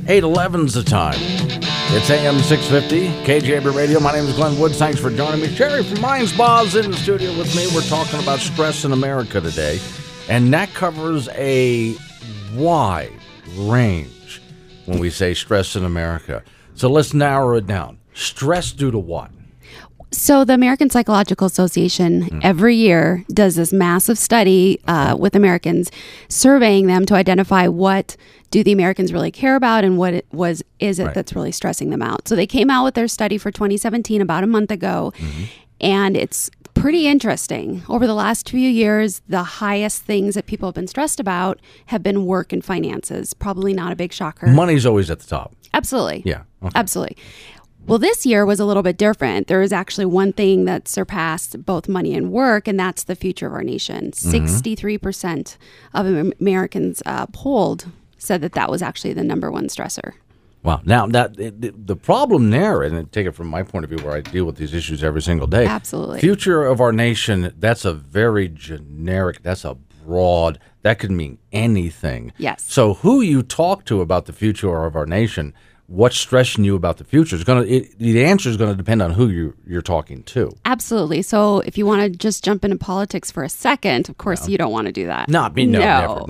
8:11's the time. It's AM 650, KJB Radio. My name is Glenn Woods. Thanks for joining me. Sherry from Mind Spa's in the studio with me. We're talking about stress in America today, and that covers a wide range when we say stress in America. So let's narrow it down. Stress due to what? So the American Psychological Association every year does this massive study with Americans, surveying them to identify what do the Americans really care about and what is it that's really stressing them out. So they came out with their study for 2017 about a month ago, and it's pretty interesting. Over the last few years, the highest things that people have been stressed about have been work and finances. Probably not a big shocker. Money's always at the top. Absolutely. Yeah. Okay. Absolutely. Well, this year was a little bit different. There is actually one thing that surpassed both money and work, and that's the future of our nation. 63% of Americans polled said that was actually the number one stressor. Wow. Now, the problem there, and take it from my point of view where I deal with these issues every single day. Absolutely. Future of our nation, that's a very generic, that's a broad, that could mean anything. Yes. So who you talk to about the future of our nation, what's stressing you about the future, the answer is going to depend on who you're talking to. Absolutely. So if you want to just jump into politics for a second, of course, you don't want to do that. Not me, no.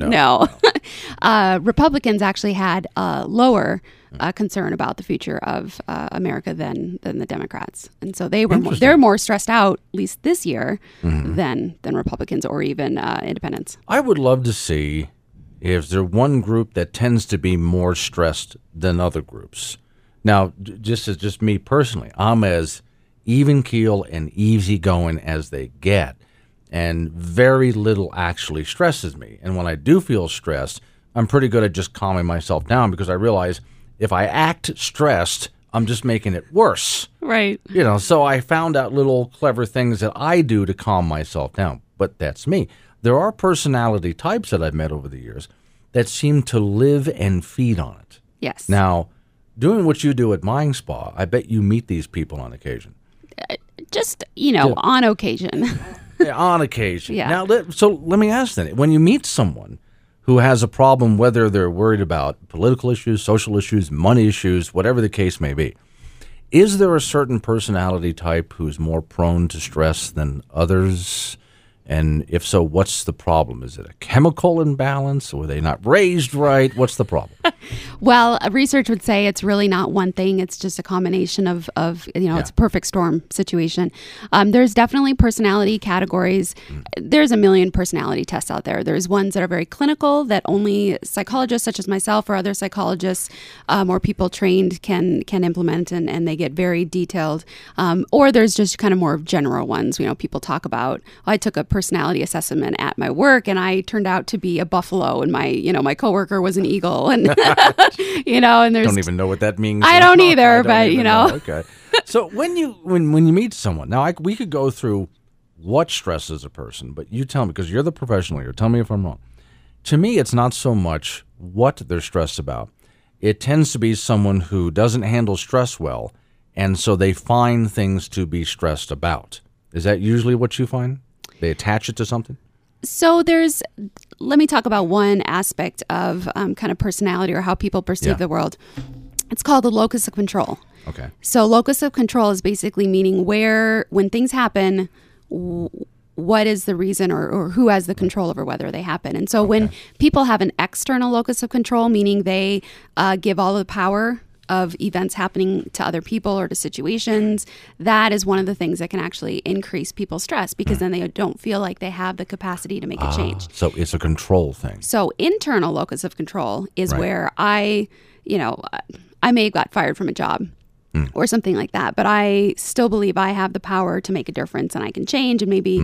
Republicans actually had a lower concern about the future of America than the Democrats, and so they're more stressed out, at least this year, than Republicans or even independents. I would love to see if there's one group that tends to be more stressed than other groups. Now, just me personally, I'm as even keel and easygoing as they get, and very little actually stresses me. And when I do feel stressed, I'm pretty good at just calming myself down, because I realize if I act stressed, I'm just making it worse. Right. So I found out little clever things that I do to calm myself down. But that's me. There are personality types that I've met over the years that seem to live and feed on it. Yes. Now, doing what you do at Mind Spa, I bet you meet these people on occasion. Just, on occasion. Yeah, on occasion. Yeah. Now, so let me ask then, when you meet someone who has a problem, whether they're worried about political issues, social issues, money issues, whatever the case may be, is there a certain personality type who's more prone to stress than others? And if so, what's the problem? Is it a chemical imbalance? Or were they not raised right? What's the problem? Well, research would say it's really not one thing. It's just a combination of it's a perfect storm situation. There's definitely personality categories. There's a million personality tests out there. There's ones that are very clinical that only psychologists such as myself or other psychologists or people trained can implement, and they get very detailed. Or there's just kind of more general ones. People talk about, I took a personality assessment at my work, and I turned out to be a buffalo, and my coworker was an eagle, and and there's don't even know what that means. I don't either, but Okay. So when you meet someone, now we could go through what stresses a person, but you tell me, because you're the professional here. Tell me if I'm wrong. To me, it's not so much what they're stressed about. It tends to be someone who doesn't handle stress well, and so they find things to be stressed about. Is that usually what you find? They attach it to something? So let me talk about one aspect of kind of personality or how people perceive the world. It's called the locus of control. Okay. So locus of control is basically meaning when things happen, what is the reason or who has the control over whether they happen. And so when people have an external locus of control, meaning they give all the power of events happening to other people or to situations, that is one of the things that can actually increase people's stress, because then they don't feel like they have the capacity to make a change. So it's a control thing. So internal locus of control is where I may have got fired from a job or something like that, but I still believe I have the power to make a difference and I can change, and maybe,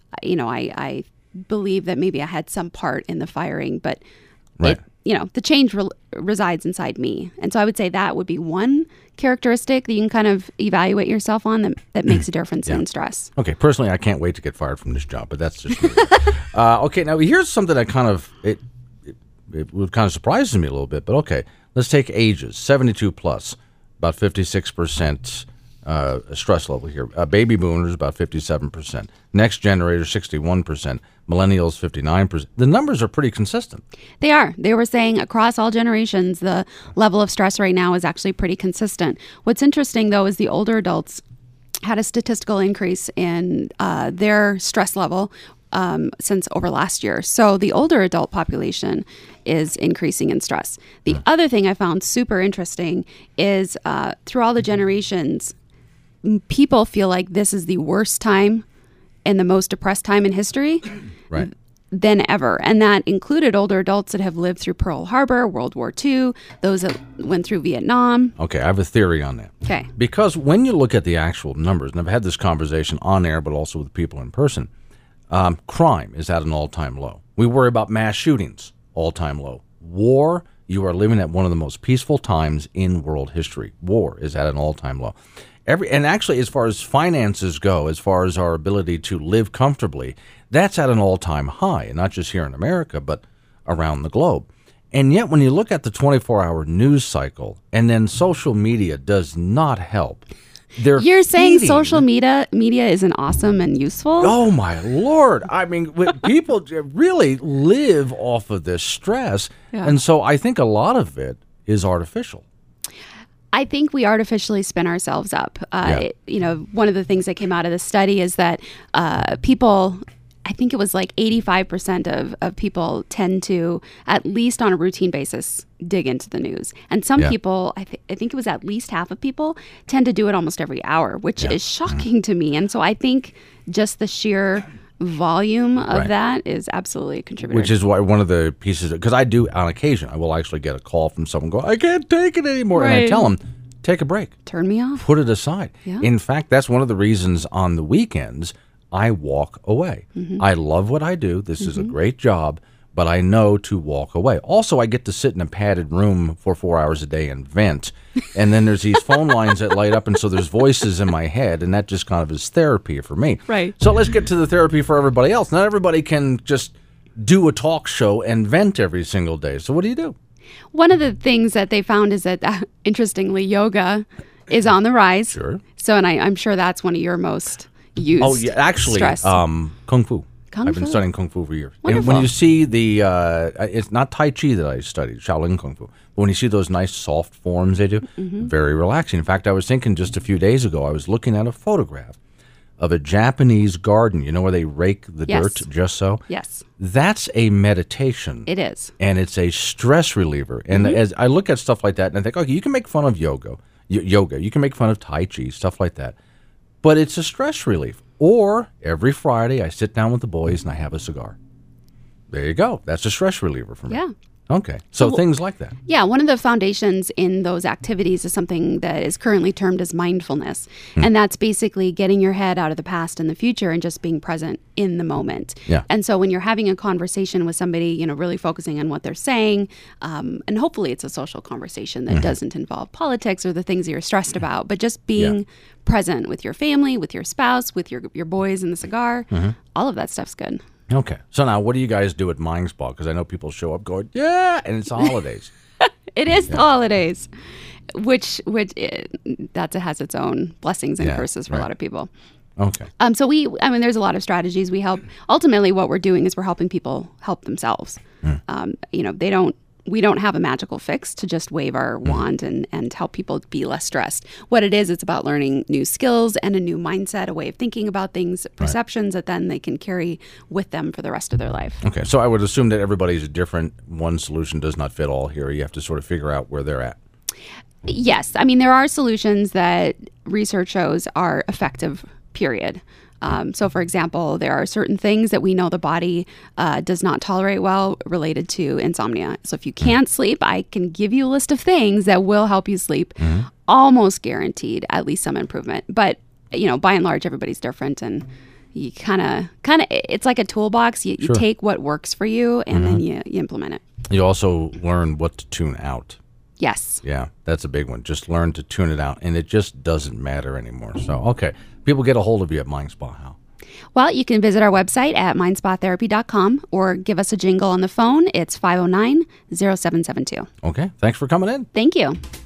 I believe that maybe I had some part in the firing, but the change resides inside me. And so I would say that would be one characteristic that you can kind of evaluate yourself on that makes a difference in stress. Okay. Personally, I can't wait to get fired from this job, but that's just me. Okay. Now, here's something that it kind of surprises me a little bit, but okay. Let's take ages. 72 plus, about 56% stress level here. Baby boomers about 57%. Next generator 61%. Millennials 59%. The numbers are pretty consistent. They are. They were saying across all generations, the level of stress right now is actually pretty consistent. What's interesting, though, is the older adults had a statistical increase in their stress level since over last year. So the older adult population is increasing in stress. The other thing I found super interesting is through all the generations, people feel like this is the worst time and the most depressed time in history Right. than ever. And that included older adults that have lived through Pearl Harbor, World War II, those that went through Vietnam. Okay, I have a theory on that. Okay. Because when you look at the actual numbers, and I've had this conversation on air, but also with people in person, crime is at an all-time low. We worry about mass shootings, all-time low. War, you are living at one of the most peaceful times in world history. War is at an all-time low. And actually, as far as finances go, as far as our ability to live comfortably, that's at an all-time high, and not just here in America, but around the globe. And yet, when you look at the 24-hour news cycle, and then social media does not help. You're saying social media isn't awesome and useful? Oh, my Lord. I mean, people really live off of this stress. Yeah. And so I think a lot of it is artificial. I think we artificially spin ourselves up. One of the things that came out of the study is that people, I think it was like 85% of people tend to, at least on a routine basis, dig into the news. And some people, I think it was at least half of people, tend to do it almost every hour, which is shocking to me. And so I think just the sheer volume of that is absolutely a contributor. Which is why one of the pieces, because I do on occasion, I will actually get a call from someone go, I can't take it anymore. And I tell them, take a break. Turn me off. Put it aside. Yeah. In fact, that's one of the reasons on the weekends I walk away. Mm-hmm. I love what I do. This is a great job, but I know to walk away. Also, I get to sit in a padded room for 4 hours a day and vent. And then there's these phone lines that light up, and so there's voices in my head, and that just kind of is therapy for me. Right. So let's get to the therapy for everybody else. Not everybody can just do a talk show and vent every single day. So what do you do? One of the things that they found is that, interestingly, yoga is on the rise. Sure. So, and I'm sure that's one of your most used. Oh, yeah, actually, stress. Kung Fu. Kung I've been Fu. studying Kung Fu for years. Wonderful. And when you see the, it's not Tai Chi that I studied, Shaolin Kung Fu. But when you see those nice soft forms they do, very relaxing. In fact, I was thinking just a few days ago, I was looking at a photograph of a Japanese garden, you know, where they rake the dirt just so? Yes. That's a meditation. It is. And it's a stress reliever. And as I look at stuff like that, and I think, okay, you can make fun of yoga, you can make fun of Tai Chi, stuff like that. But it's a stress relief. Or every Friday, I sit down with the boys and I have a cigar. There you go. That's a stress reliever for me. Yeah. Okay. So things like that. Yeah, one of the foundations in those activities is something that is currently termed as mindfulness. And that's basically getting your head out of the past and the future and just being present in the moment. Yeah. And so when you're having a conversation with somebody, you know, really focusing on what they're saying, and hopefully it's a social conversation that doesn't involve politics or the things that you're stressed about, but just being present with your family, with your spouse, with your boys and the cigar, all of that stuff's good. Okay. So now what do you guys do at Mind Spa? Because I know people show up going, yeah, and it's the holidays. It is the holidays, which that has its own blessings and curses for a lot of people. Okay. So there's a lot of strategies. We help. Ultimately, what we're doing is we're helping people help themselves. We don't have a magical fix to just wave our wand and help people be less stressed. What it is, it's about learning new skills and a new mindset, a way of thinking about things, perceptions that then they can carry with them for the rest of their life. Okay. So I would assume that everybody's different. One solution does not fit all here. You have to sort of figure out where they're at. Yes. I mean, there are solutions that research shows are effective, period. So, for example, there are certain things that we know the body does not tolerate well related to insomnia. So if you can't sleep, I can give you a list of things that will help you sleep, almost guaranteed at least some improvement. But, you know, by and large, everybody's different, and you kind of, it's like a toolbox. You take what works for you, and then you implement it. You also learn what to tune out. Yes. Yeah, that's a big one. Just learn to tune it out, and it just doesn't matter anymore. So, okay. People get a hold of you at Mind Spa. How? Well, you can visit our website at mindspatherapy.com or give us a jingle on the phone. It's 509-0772. Okay. Thanks for coming in. Thank you.